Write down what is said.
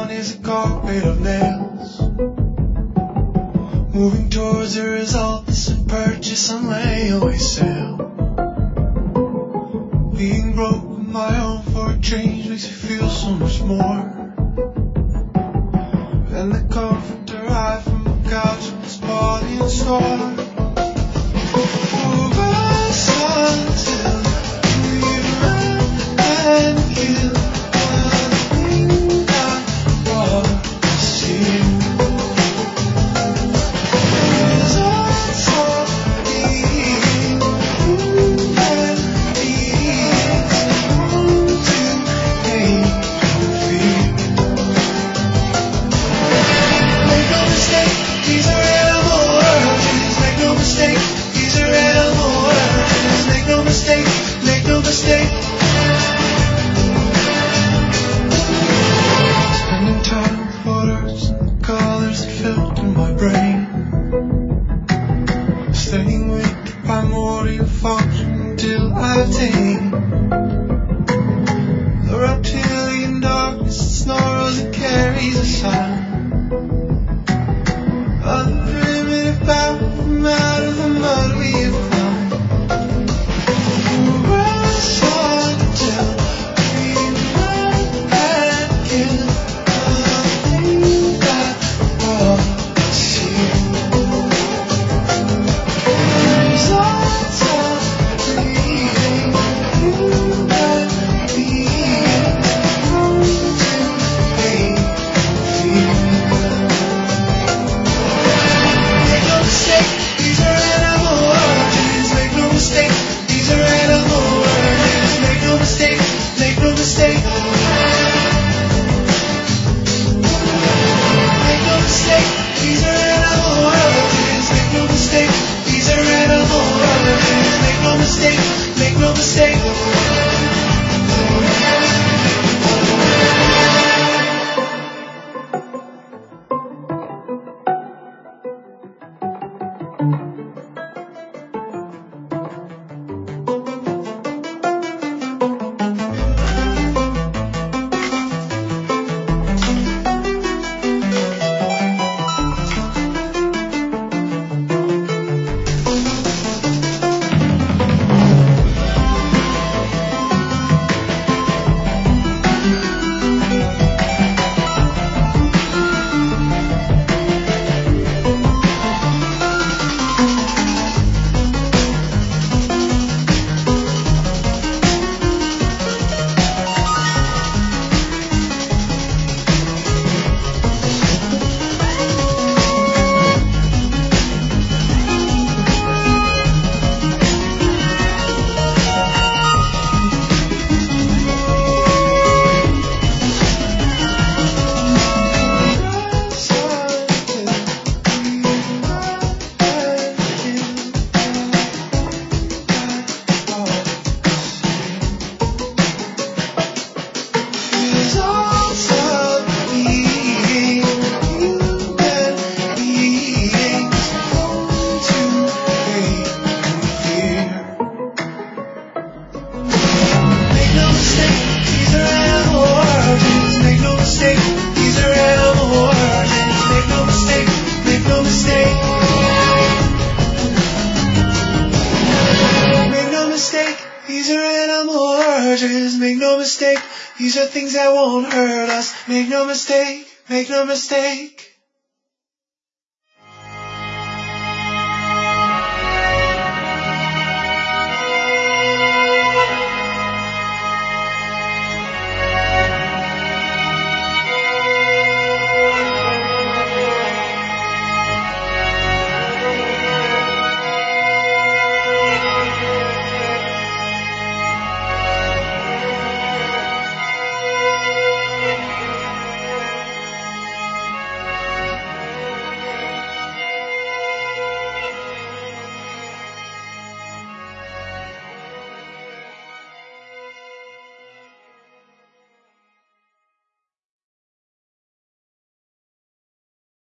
one is a carpet of nails, moving towards the results of purchase on layaway sale. Being broke on my own for a change makes me feel so much more than the comfort derived from a couch at this party in the store. Staying with the primordial function until I attain the reptilian darkness that snarls and carries a sound of the primitive power from out of the mud we have found. We're solid until we run and kill nothing that was here. Make no mistake, these are things that won't hurt us. Make no mistake, make no mistake.